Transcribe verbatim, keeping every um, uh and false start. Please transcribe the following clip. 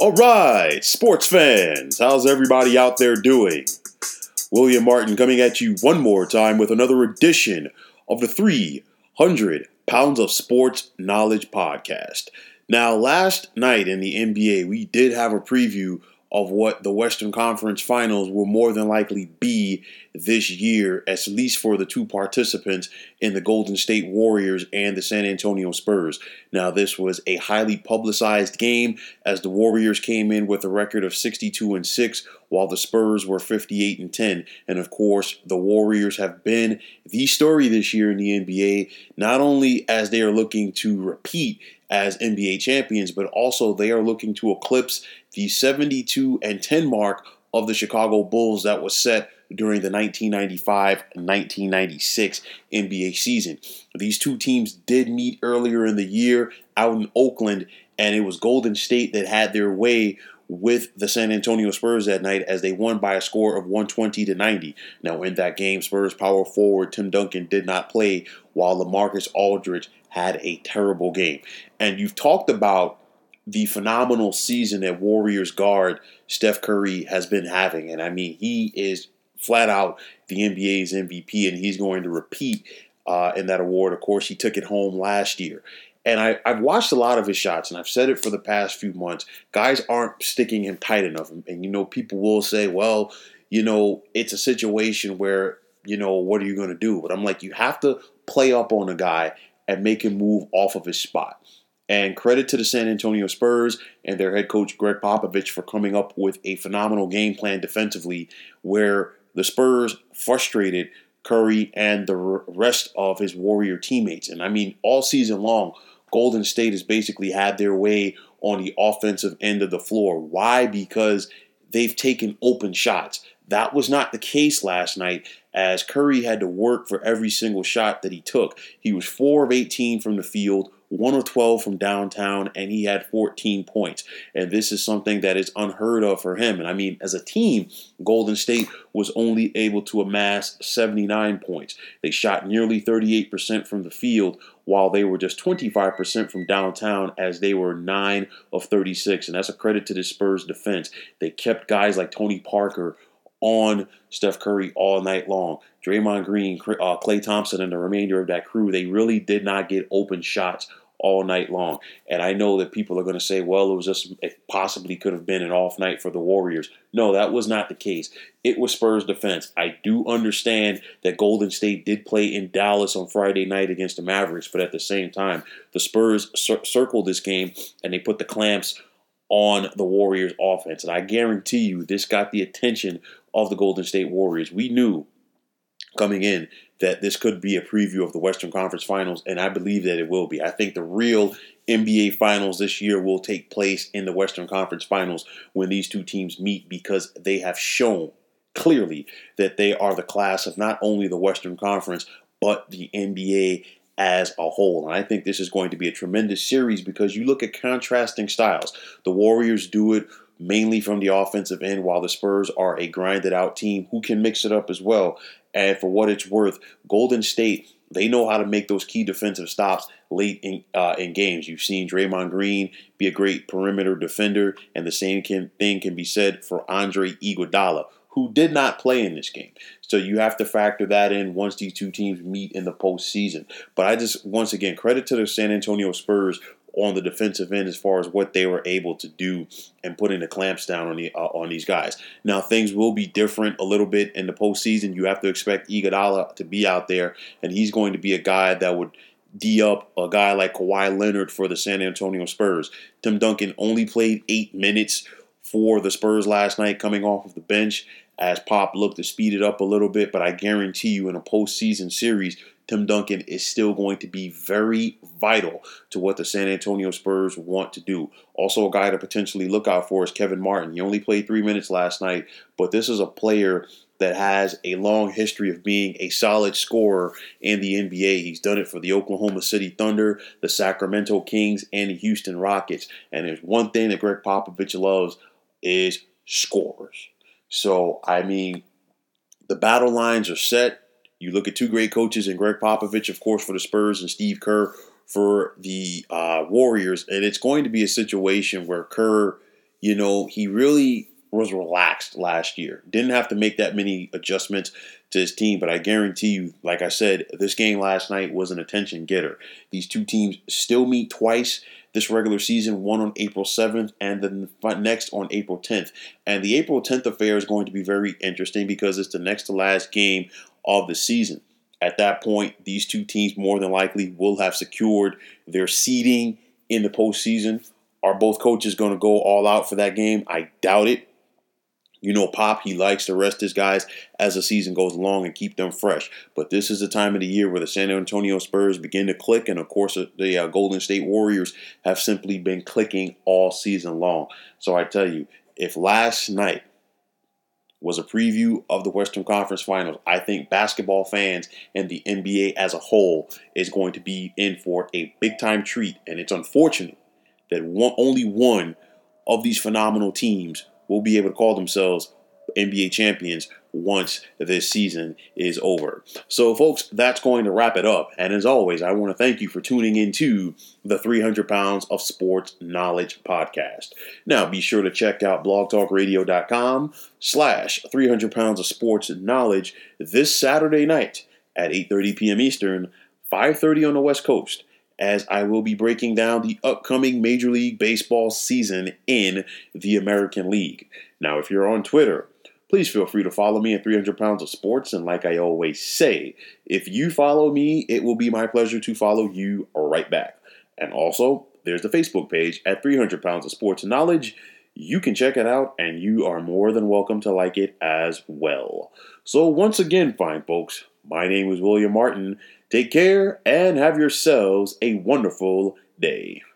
All right, sports fans, how's everybody out there doing? William Martin coming at you one more time with another edition of the three hundred Pounds of Sports Knowledge podcast. Now, last night in the N B A, we did have a preview of what the Western Conference Finals will more than likely be this year, at least for the two participants in the Golden State Warriors and the San Antonio Spurs. Now, this was a highly publicized game as the Warriors came in with a record of sixty-two and six, while the Spurs were fifty-eight and ten. And of course, the Warriors have been the story this year in the N B A, not only as they are looking to repeat as N B A champions, but also they are looking to eclipse the seventy-two and ten mark of the Chicago Bulls that was set during the nineteen ninety-five nineteen ninety-six N B A season. These two teams did meet earlier in the year out in Oakland, and it was Golden State that had their way with the San Antonio Spurs that night as they won by a score of one twenty to ninety. Now, in that game, Spurs power forward Tim Duncan did not play, while LaMarcus Aldridge had a terrible game. And you've talked about the phenomenal season that Warriors guard Steph Curry has been having. And I mean, he is flat out the N B A's M V P, and he's going to repeat uh, in that award. Of course, he took it home last year. And I, I've watched a lot of his shots, and I've said it for the past few months. Guys aren't sticking him tight enough. And, and you know, people will say, well, you know, it's a situation where, you know, what are you going to do? But I'm like, you have to play up on a guy and make him move off of his spot. And credit to the San Antonio Spurs and their head coach, Greg Popovich, for coming up with a phenomenal game plan defensively where the Spurs frustrated Curry and the rest of his Warrior teammates. And I mean, all season long, Golden State has basically had their way on the offensive end of the floor. Why? Because they've taken open shots. That was not the case last night, as Curry had to work for every single shot that he took. He was four of eighteen from the field, one of twelve from downtown, and he had fourteen points. And this is something that is unheard of for him. And I mean, as a team, Golden State was only able to amass seventy-nine points. They shot nearly thirty-eight percent from the field, while they were just twenty-five percent from downtown, as they were nine of thirty-six. And that's a credit to the Spurs defense. They kept guys like Tony Parker on Steph Curry all night long. Draymond Green, uh, Klay Thompson, and the remainder of that crew, they really did not get open shots all night long. And I know that people are going to say, well, it was just, it possibly could have been an off night for the Warriors. No, that was not the case. It was Spurs defense. I do understand that Golden State did play in Dallas on Friday night against the Mavericks, but at the same time, the Spurs cir- circled this game and they put the clamps on the Warriors offense. And I guarantee you this got the attention of the Golden State Warriors. We knew coming in that this could be a preview of the Western Conference Finals, and I believe that it will be. I think the real N B A Finals this year will take place in the Western Conference Finals when these two teams meet, because they have shown clearly that they are the class of not only the Western Conference, but the N B A as a whole. And I think this is going to be a tremendous series because you look at contrasting styles. The Warriors do it mainly from the offensive end, while the Spurs are a grinded out team who can mix it up as well. And for what it's worth, Golden State, they know how to make those key defensive stops late in uh, in games. You've seen Draymond Green be a great perimeter defender, and the same can, thing can be said for Andre Iguodala, who did not play in this game. So you have to factor that in once these two teams meet in the postseason. But I just, once again, credit to the San Antonio Spurs on the defensive end as far as what they were able to do and putting the clamps down on the uh, on these guys. Now, things will be different a little bit in the postseason. You have to expect Iguodala to be out there, and he's going to be a guy that would D up a guy like Kawhi Leonard for the San Antonio Spurs. Tim Duncan only played eight minutes for the Spurs last night coming off of the bench, as Pop looked to speed it up a little bit, but I guarantee you in a postseason series, Tim Duncan is still going to be very vital to what the San Antonio Spurs want to do. Also, a guy to potentially look out for is Kevin Martin. He only played three minutes last night, but this is a player that has a long history of being a solid scorer in the N B A. He's done it for the Oklahoma City Thunder, the Sacramento Kings, and the Houston Rockets. And there's one thing that Greg Popovich loves is scorers. So, I mean, the battle lines are set. You look at two great coaches in Greg Popovich, of course, for the Spurs, and Steve Kerr for the uh, Warriors. And it's going to be a situation where Kerr you know, he really was relaxed last year. Didn't have to make that many adjustments to his team, but I guarantee you, like I said, this game last night was an attention getter. These two teams still meet twice this regular season, one on April seventh and then next on April tenth. And the April tenth affair is going to be very interesting because it's the next to last game of the season. At that point, these two teams more than likely will have secured their seeding in the postseason. Are both coaches going to go all out for that game? I doubt it. You know, Pop, he likes to rest his guys as the season goes along and keep them fresh. But this is the time of the year where the San Antonio Spurs begin to click. And, of course, the uh, Golden State Warriors have simply been clicking all season long. So I tell you, if last night was a preview of the Western Conference Finals, I think basketball fans and the N B A as a whole is going to be in for a big-time treat. And it's unfortunate that one, only one of these phenomenal teams will be able to call themselves N B A champions once this season is over. So, folks, that's going to wrap it up. And as always, I want to thank you for tuning into the three hundred pounds of Sports Knowledge podcast. Now, be sure to check out blogtalkradio.com slash 300 pounds of sports knowledge this Saturday night at eight thirty p.m. Eastern, five thirty on the West Coast, as I will be breaking down the upcoming Major League Baseball season in the American League. Now, if you're on Twitter, please feel free to follow me at three hundred pounds of sports. And like I always say, if you follow me, it will be my pleasure to follow you right back. And also, there's the Facebook page at three hundred pounds of sports knowledge. You can check it out, and you are more than welcome to like it as well. So once again, fine folks, my name is William Martin. Take care and have yourselves a wonderful day.